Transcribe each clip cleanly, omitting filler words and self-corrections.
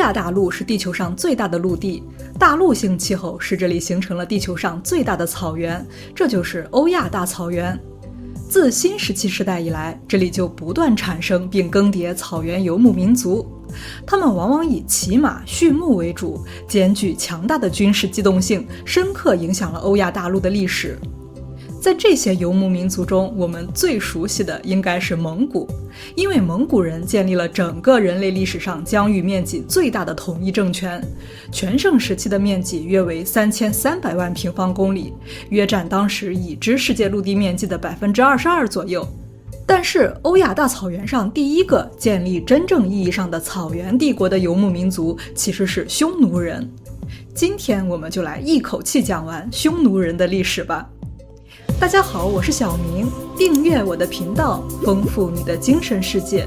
亚大陆是地球上最大的陆地，大陆性气候使这里形成了地球上最大的草原，这就是欧亚大草原。自新石器时代以来，这里就不断产生并更迭草原游牧民族，他们往往以骑马、畜牧为主，兼具强大的军事机动性，深刻影响了欧亚大陆的历史。在这些游牧民族中，我们最熟悉的应该是蒙古，因为蒙古人建立了整个人类历史上疆域面积最大的统一政权，全盛时期的面积约为3300万平方公里，约占当时已知世界陆地面积的22%左右。但是欧亚大草原上第一个建立真正意义上的草原帝国的游牧民族其实是匈奴人。今天我们就来一口气讲完匈奴人的历史吧。大家好，我是小明，订阅我的频道，丰富你的精神世界。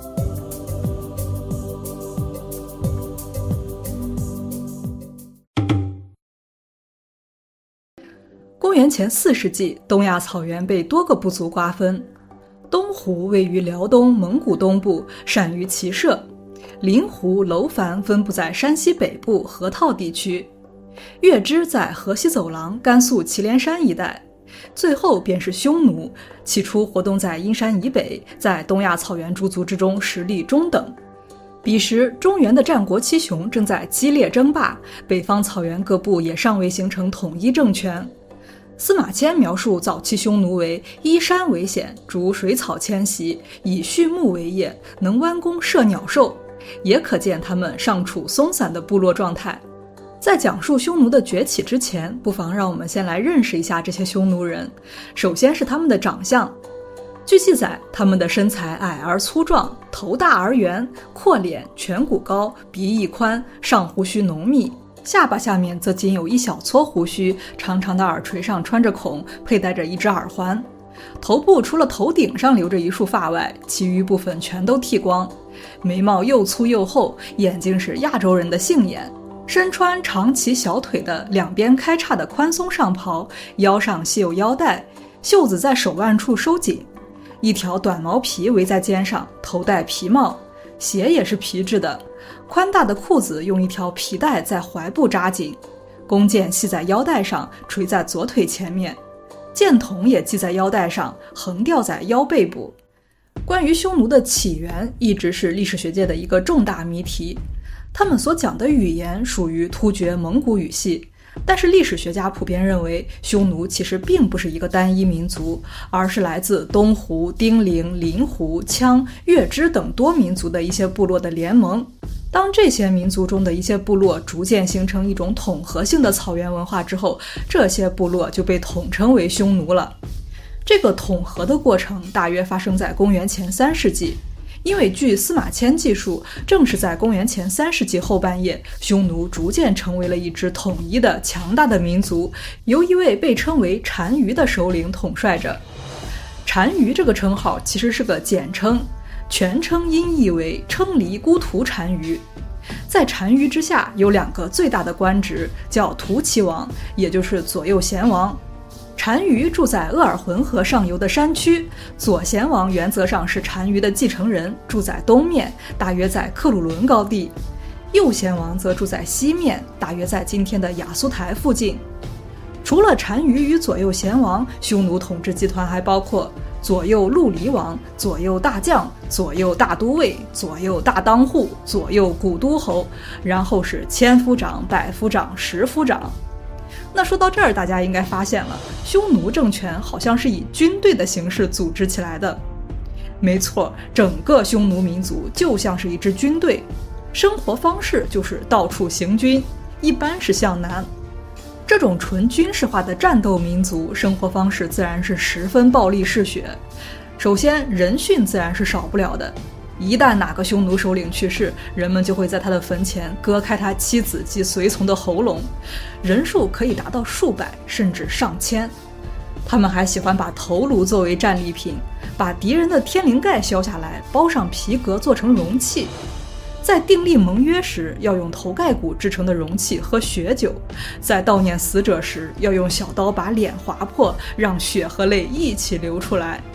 公元前4世纪，东亚草原被多个部族瓜分。东胡位于辽东蒙古东部，善于骑射；临胡、楼烦分布在山西北部河套地区；月支在河西走廊、甘肃祁连山一带。最后便是匈奴，起初活动在阴山以北，在东亚草原诸族之中实力中等。彼时中原的战国七雄正在激烈争霸，北方草原各部也尚未形成统一政权。司马迁描述早期匈奴为依山为险，逐水草迁徙，以畜牧为业，能弯弓射鸟兽，也可见他们尚处松散的部落状态。在讲述匈奴的崛起之前，不妨让我们先来认识一下这些匈奴人。首先是他们的长相。据记载，他们的身材矮而粗壮，头大而圆，阔脸，颧骨高，鼻翼宽，上胡须浓密，下巴下面则仅有一小撮胡须，长长的耳垂上穿着孔，佩戴着一只耳环。头部除了头顶上留着一束发外，其余部分全都剃光。眉毛又粗又厚，眼睛是亚洲人的杏眼。身穿长齐小腿的两边开叉的宽松上袍，腰上系有腰带，袖子在手腕处收紧，一条短毛皮围在肩上，头戴皮帽，鞋也是皮质的，宽大的裤子用一条皮带在踝部扎紧，弓箭系在腰带上，垂在左腿前面，箭筒也系在腰带上，横吊在腰背部。关于匈奴的起源一直是历史学界的一个重大谜题。他们所讲的语言属于突厥蒙古语系，但是历史学家普遍认为匈奴其实并不是一个单一民族，而是来自东胡、丁零、临胡、羌、月支等多民族的一些部落的联盟。当这些民族中的一些部落逐渐形成一种统合性的草原文化之后，这些部落就被统称为匈奴了。这个统合的过程大约发生在公元前3世纪。因为据司马迁记述，正是在公元前3世纪后半叶，匈奴逐渐成为了一支统一的强大的民族，由一位被称为单于的首领统帅着。单于这个称号其实是个简称，全称音译为称离孤图单于。在单于之下有两个最大的官职，叫图齐王，也就是左右贤王。单于住在鄂尔浑河上游的山区，左贤王原则上是单于的继承人，住在东面，大约在克鲁伦高地；右贤王则住在西面，大约在今天的雅苏台附近。除了单于与左右贤王，匈奴统治集团还包括左右陆离王、左右大将、左右大都尉、左右大当户、左右古都侯，然后是千夫长、百夫长、十夫长。那说到这儿，大家应该发现了，匈奴政权好像是以军队的形式组织起来的。没错，整个匈奴民族就像是一支军队，生活方式就是到处行军，一般是向南。这种纯军事化的战斗民族，生活方式自然是十分暴力嗜血。首先，人殉自然是少不了的。一旦哪个匈奴首领去世，人们就会在他的坟前割开他妻子及随从的喉咙，人数可以达到数百甚至上千。他们还喜欢把头颅作为战利品，把敌人的天灵盖削下来，包上皮革做成容器。在订立盟约时，要用头盖骨制成的容器喝血酒；在悼念死者时，要用小刀把脸划破，让血和泪一起流出来。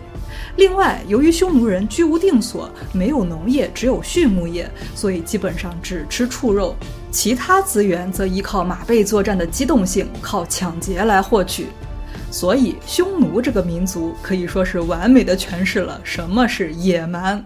另外，由于匈奴人居无定所，没有农业，只有畜牧业，所以基本上只吃畜肉，其他资源则依靠马背作战的机动性，靠抢劫来获取。所以匈奴这个民族可以说是完美的诠释了什么是野蛮。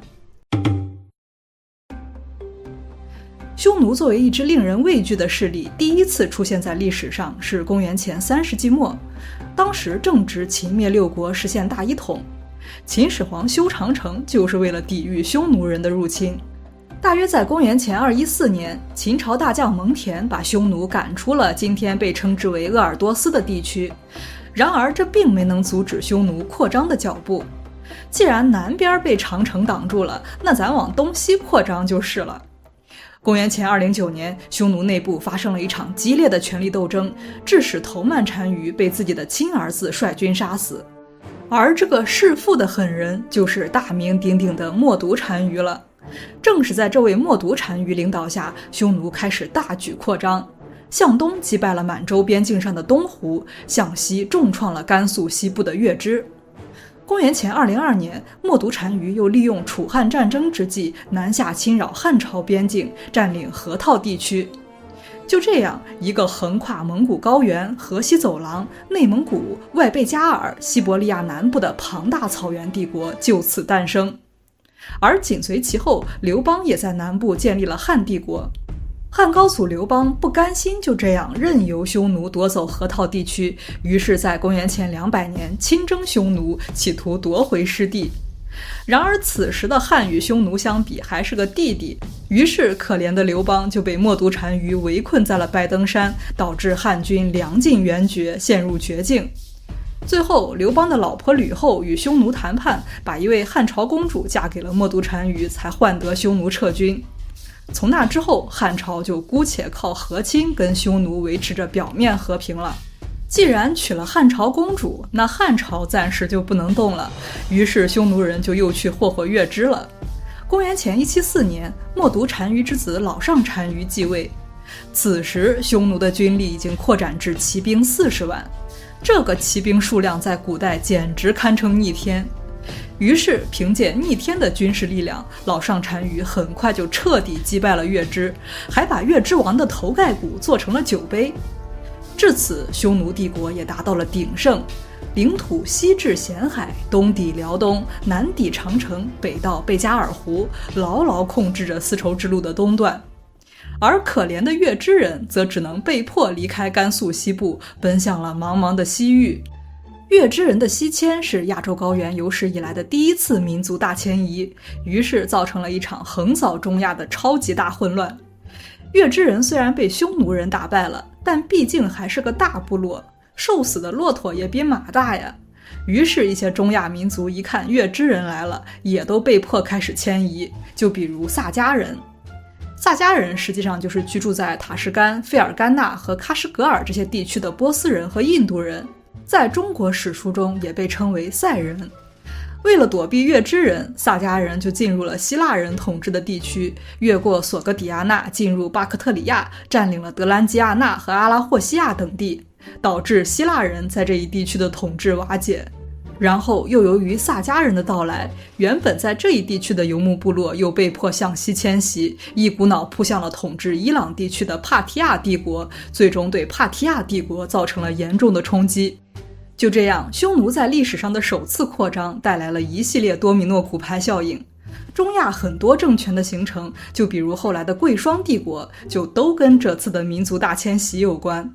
匈奴作为一支令人畏惧的势力，第一次出现在历史上是公元前3世纪末，当时正值秦灭六国，实现大一统。秦始皇修长城就是为了抵御匈奴人的入侵。大约在公元前214年，秦朝大将蒙恬把匈奴赶出了今天被称之为鄂尔多斯的地区。然而这并没能阻止匈奴扩张的脚步。既然南边被长城挡住了，那咱往东西扩张就是了。公元前209年，匈奴内部发生了一场激烈的权力斗争，致使头曼单于被自己的亲儿子率军杀死。而这个弑父的狠人就是大名鼎鼎的冒顿单于了。正是在这位冒顿单于领导下，匈奴开始大举扩张，向东击败了满洲边境上的东胡，向西重创了甘肃西部的月支。公元前202年，冒顿单于又利用楚汉战争之际，南下侵扰汉朝边境，占领河套地区。就这样，一个横跨蒙古高原、河西走廊、内蒙古、外贝加尔、西伯利亚南部的庞大草原帝国就此诞生。而紧随其后，刘邦也在南部建立了汉帝国。汉高祖刘邦不甘心就这样任由匈奴夺走河套地区，于是在公元前200年亲征匈奴，企图夺回失地。然而此时的汉与匈奴相比还是个弟弟，于是可怜的刘邦就被冒顿单于围困在了拜登山，导致汉军粮尽援绝，陷入绝境。最后刘邦的老婆吕后与匈奴谈判，把一位汉朝公主嫁给了冒顿单于，才换得匈奴撤军。从那之后，汉朝就姑且靠和亲跟匈奴维持着表面和平了。既然娶了汉朝公主，那汉朝暂时就不能动了，于是匈奴人就又去霍霍月支了。公元前174年，冒顿单于之子老上单于继位，此时匈奴的军力已经扩展至骑兵40万，这个骑兵数量在古代简直堪称逆天。于是凭借逆天的军事力量，老上单于很快就彻底击败了月支，还把月支王的头盖骨做成了酒杯。至此，匈奴帝国也达到了鼎盛，领土西至咸海，东抵辽东，南抵长城，北到贝加尔湖，牢牢控制着丝绸之路的东段。而可怜的月支人则只能被迫离开甘肃西部，奔向了茫茫的西域。月支人的西迁是亚洲高原有史以来的第一次民族大迁移，于是造成了一场横扫中亚的超级大混乱。月支人虽然被匈奴人打败了，但毕竟还是个大部落，瘦死的骆驼也比马大呀。于是一些中亚民族一看月支人来了，也都被迫开始迁移，就比如萨迦人。萨迦人实际上就是居住在塔什干、费尔干纳和喀什噶尔这些地区的波斯人和印度人，在中国史书中也被称为塞人。为了躲避月支人，萨迦人就进入了希腊人统治的地区，越过索格底亚纳进入巴克特里亚，占领了德兰基亚纳和阿拉霍西亚等地，导致希腊人在这一地区的统治瓦解。然后又由于萨迦人的到来，原本在这一地区的游牧部落又被迫向西迁徙，一股脑扑向了统治伊朗地区的帕提亚帝国，最终对帕提亚帝国造成了严重的冲击。就这样，匈奴在历史上的首次扩张带来了一系列多米诺骨牌效应。中亚很多政权的形成，就比如后来的贵霜帝国，就都跟这次的民族大迁徙有关。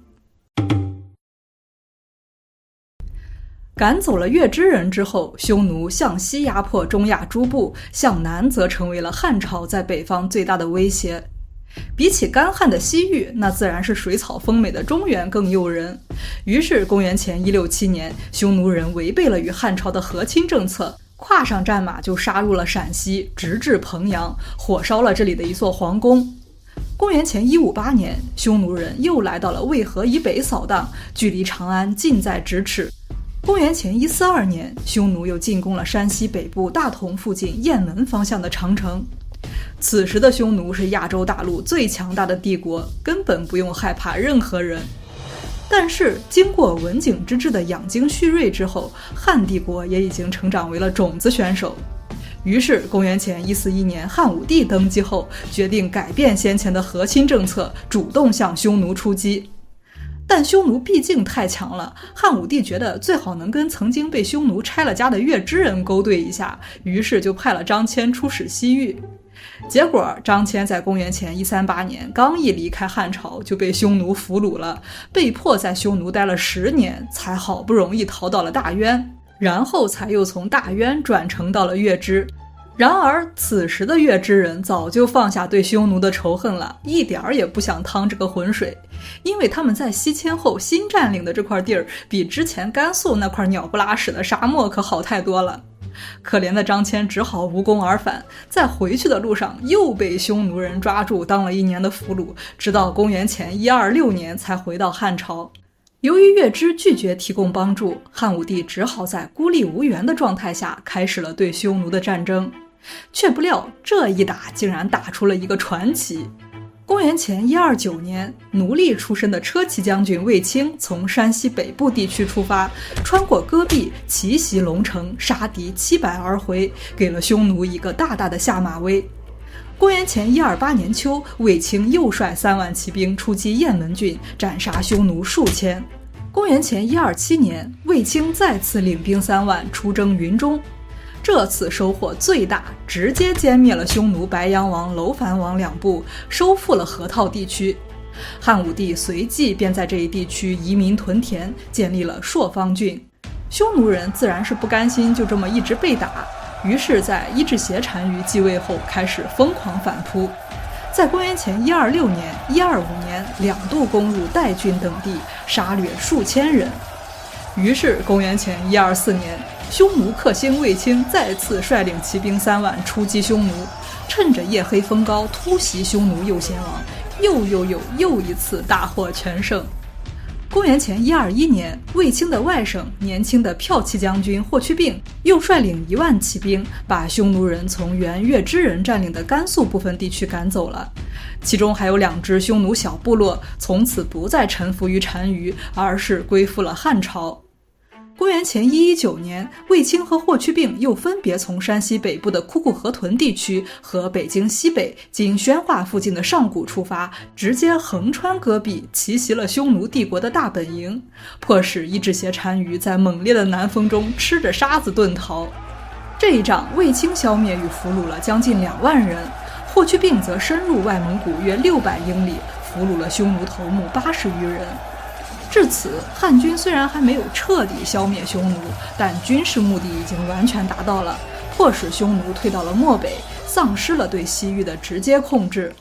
赶走了月支人之后，匈奴向西压迫中亚诸部，向南则成为了汉朝在北方最大的威胁。比起干旱的西域，那自然是水草丰美的中原更诱人。于是公元前167年，匈奴人违背了与汉朝的和亲政策，跨上战马就杀入了陕西，直至彭阳，火烧了这里的一座皇宫。公元前158年，匈奴人又来到了渭河以北扫荡，距离长安近在咫尺。公元前142年，匈奴又进攻了山西北部大同附近雁门方向的长城。此时的匈奴是亚洲大陆最强大的帝国，根本不用害怕任何人。 但是经过文景之治的养精蓄锐之后，汉帝国也已经成长为了种子选手。于是公元前141年汉武帝登基后，决定改变先前的和亲政策，主动向匈奴出击。但匈奴毕竟太强了，汉武帝觉得最好能跟曾经被匈奴拆了家的月支人勾兑一下，于是就派了张骞出使西域。结果张骞在公元前138年刚一离开汉朝，就被匈奴俘虏了，被迫在匈奴待了10年，才好不容易逃到了大渊，然后才又从大渊转乘到了月支。然而此时的月支人早就放下对匈奴的仇恨了，一点儿也不想趟这个浑水，因为他们在西迁后新占领的这块地儿比之前甘肃那块鸟不拉屎的沙漠可好太多了。可怜的张骞只好无功而返，在回去的路上又被匈奴人抓住当了1年的俘虏，直到公元前126年才回到汉朝。由于月支拒绝提供帮助，汉武帝只好在孤立无援的状态下开始了对匈奴的战争。却不料这一打竟然打出了一个传奇。公元前129年，奴隶出身的车骑将军卫青从山西北部地区出发，穿过戈壁，奇袭龙城，杀敌700而回，给了匈奴一个大大的下马威。公元前128年秋，卫青又率3万骑兵出击雁门郡，斩杀匈奴数千。公元前127年，卫青再次领兵3万出征云中。这次收获最大，直接歼灭了匈奴白阳王、楼烦王2部，收复了河套地区。汉武帝随即便在这一地区移民屯田，建立了朔方郡。匈奴人自然是不甘心就这么一直被打，于是在伊稚斜单于继位后开始疯狂反扑。在公元前126年、125年2度攻入代郡等地，杀掠数千人。于是公元前124年，匈奴克星卫青再次率领骑兵3万出击匈奴，趁着夜黑风高突袭匈奴右贤王，又一次大获全胜。公元前121年，卫青的外甥年轻的骠骑将军霍去病又率领1万骑兵，把匈奴人从原月支人占领的甘肃部分地区赶走了。其中还有2支匈奴小部落，从此不再臣服于单于，而是归附了汉朝。公元前119年，卫青和霍去病又分别从山西北部的枯库河屯地区和北京西北经宣化附近的上古出发，直接横穿戈壁，奇袭了匈奴帝国的大本营，迫使伊稚斜单于在猛烈的南风中吃着沙子遁逃。这一仗，卫青消灭与俘虏了将近2万人，霍去病则深入外蒙古约600英里，俘虏了匈奴头目80余人。至此，汉军虽然还没有彻底消灭匈奴，但军事目的已经完全达到了，迫使匈奴退到了漠北，丧失了对西域的直接控制。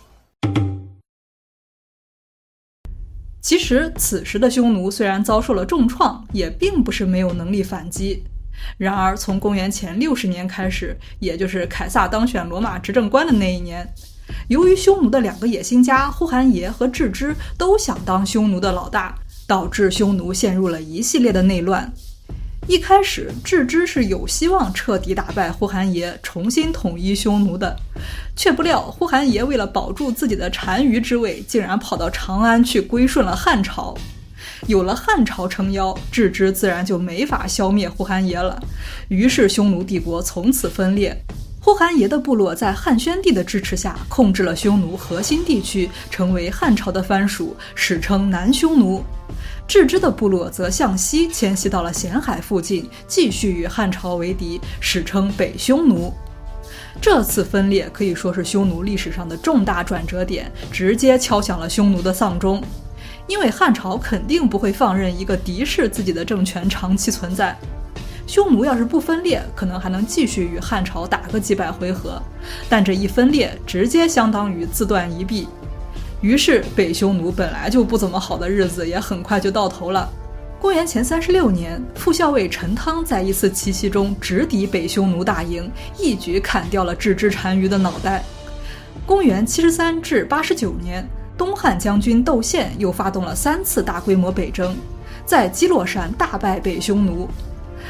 其实此时的匈奴虽然遭受了重创，也并不是没有能力反击。然而从公元前60年开始，也就是凯撒当选罗马执政官的那一年，由于匈奴的2个野心家呼韩邪和郅支都想当匈奴的老大，导致匈奴陷入了一系列的内乱。一开始郅支是有希望彻底打败呼韩邪，重新统一匈奴的，却不料呼韩邪为了保住自己的单于之位，竟然跑到长安去归顺了汉朝。有了汉朝撑腰，郅支自然就没法消灭呼韩邪了，于是匈奴帝国从此分裂。呼韩邪的部落在汉宣帝的支持下控制了匈奴核心地区，成为汉朝的藩属，史称南匈奴。郅支的部落则向西迁徙到了咸海附近，继续与汉朝为敌，史称北匈奴。这次分裂可以说是匈奴历史上的重大转折点，直接敲响了匈奴的丧钟。因为汉朝肯定不会放任一个敌视自己的政权长期存在，匈奴要是不分裂，可能还能继续与汉朝打个几百回合，但这一分裂直接相当于自断一臂。于是北匈奴本来就不怎么好的日子也很快就到头了。公元前36年，副校尉陈汤在一次奇袭中直抵北匈奴大营，一举砍掉了郅支单于的脑袋。公元73至89年，东汉将军窦宪又发动了3次大规模北征，在基洛山大败北匈奴。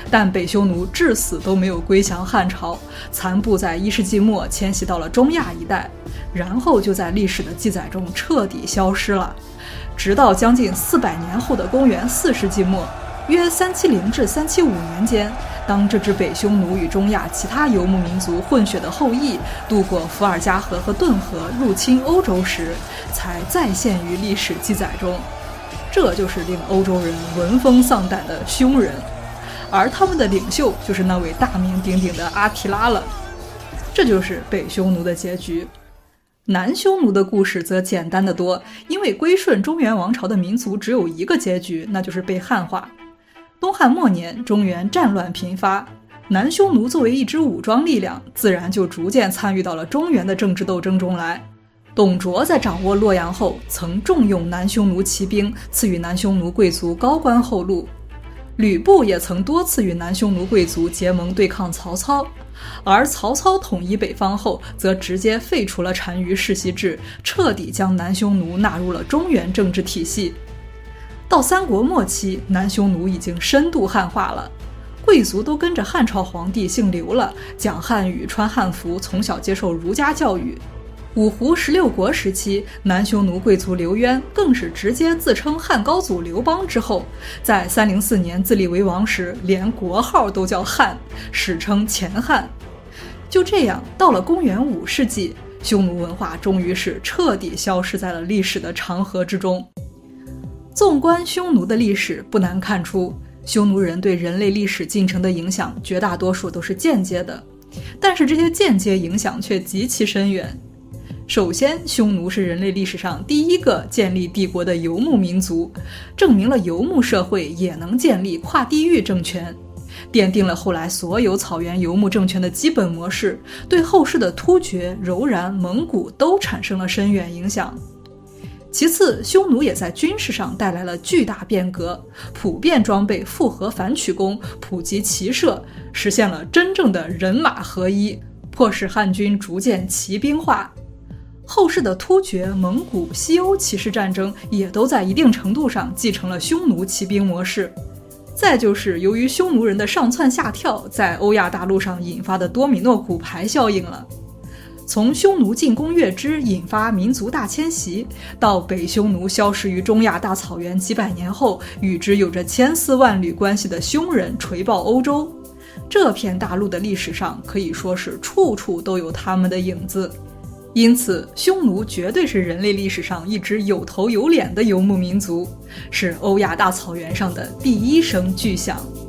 但北匈奴至死都没有归降汉朝，残部在1世纪末迁徙到了中亚一带，然后就在历史的记载中彻底消失了。直到将近400年后的公元4世纪末，约370至375年间，当这支北匈奴与中亚其他游牧民族混血的后裔渡过伏尔加河和顿河入侵欧洲时，才再现于历史记载中。这就是令欧洲人闻风丧胆的匈人，而他们的领袖就是那位大名鼎鼎的阿提拉了。这就是北匈奴的结局。南匈奴的故事则简单得多，因为归顺中原王朝的民族只有一个结局，那就是被汉化。东汉末年，中原战乱频发，南匈奴作为一支武装力量，自然就逐渐参与到了中原的政治斗争中来。董卓在掌握洛阳后，曾重用南匈奴骑兵，赐予南匈奴贵族高官厚禄。吕布也曾多次与南匈奴贵族结盟对抗曹操，而曹操统一北方后，则直接废除了单于世袭制，彻底将南匈奴纳入了中原政治体系。到三国末期，南匈奴已经深度汉化了，贵族都跟着汉朝皇帝姓刘了，讲汉语，穿汉服，从小接受儒家教育。五胡16国时期，南匈奴贵族刘渊更是直接自称汉高祖刘邦之后，在304年自立为王时，连国号都叫汉，史称前汉。就这样，到了公元5世纪，匈奴文化终于是彻底消失在了历史的长河之中。纵观匈奴的历史，不难看出，匈奴人对人类历史进程的影响绝大多数都是间接的，但是这些间接影响却极其深远。首先，匈奴是人类历史上第一个建立帝国的游牧民族，证明了游牧社会也能建立跨地域政权，奠定了后来所有草原游牧政权的基本模式，对后世的突厥、柔然、蒙古都产生了深远影响。其次，匈奴也在军事上带来了巨大变革，普遍装备复合反曲弓，普及骑射，实现了真正的人马合一，迫使汉军逐渐骑兵化。后世的突厥、蒙古、西欧骑士战争也都在一定程度上继承了匈奴骑兵模式。再就是由于匈奴人的上蹿下跳，在欧亚大陆上引发的多米诺骨牌效应了。从匈奴进攻月支引发民族大迁徙，到北匈奴消失于中亚大草原几百年后，与之有着千丝万缕关系的匈人锤爆欧洲，这片大陆的历史上可以说是处处都有他们的影子。因此，匈奴绝对是人类历史上一支有头有脸的游牧民族，是欧亚大草原上的第一声巨响。